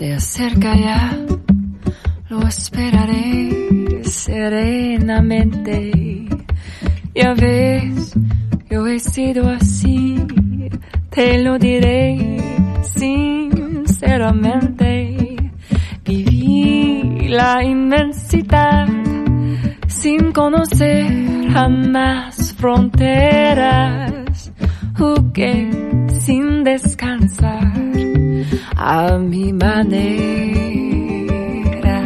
Se acerca ya, lo esperaré serenamente. Ya ves, yo he sido así, te lo diré sinceramente. Viví la inmensidad sin conocer jamás fronteras. Jugué sin descansar a mi manera.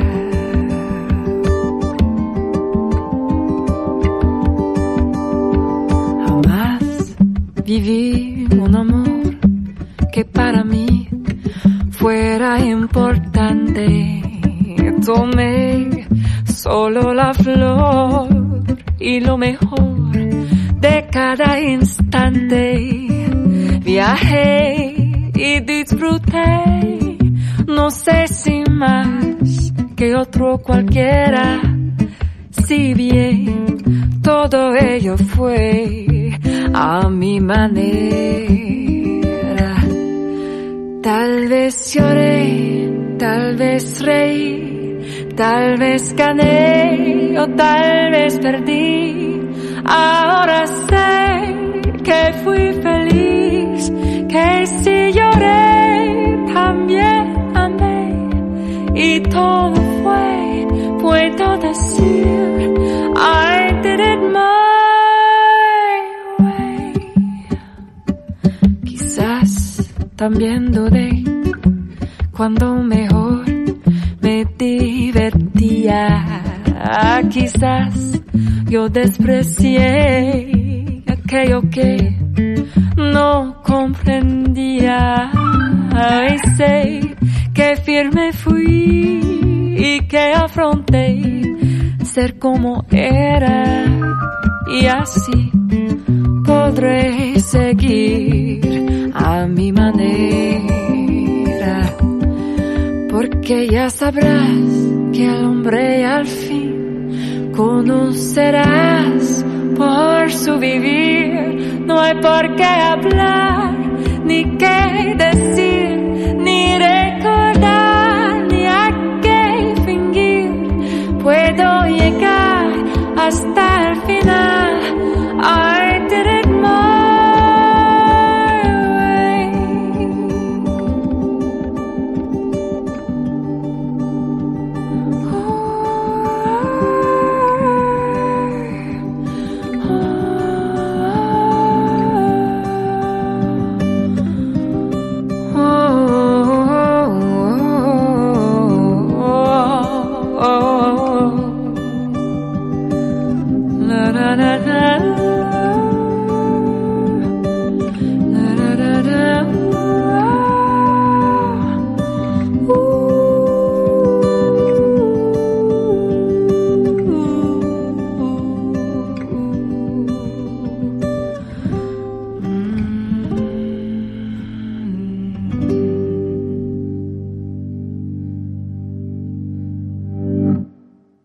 Jamás viví un amor que para mí fuera importante. Tomé solo la flor y lo mejor de cada instante. Viajé y disfruté, no sé si más que otro cualquiera. Si bien todo ello fue a mi manera. Tal vez lloré, tal vez reí, tal vez gané o tal vez perdí. Ahora sé que fui feliz, que si lloré también amé. Y todo fue, puedo decir, I did it my way. Quizás también dudé cuando mejor me divertía. Quizás yo desprecié aquello que no comprendía. Y sé que firme fui y que afronté ser como era. Y así podré seguir a mi manera. Porque ya sabrás que al hombre al fin conocerás por su vivir. No hay por qué hablar ni qué decir.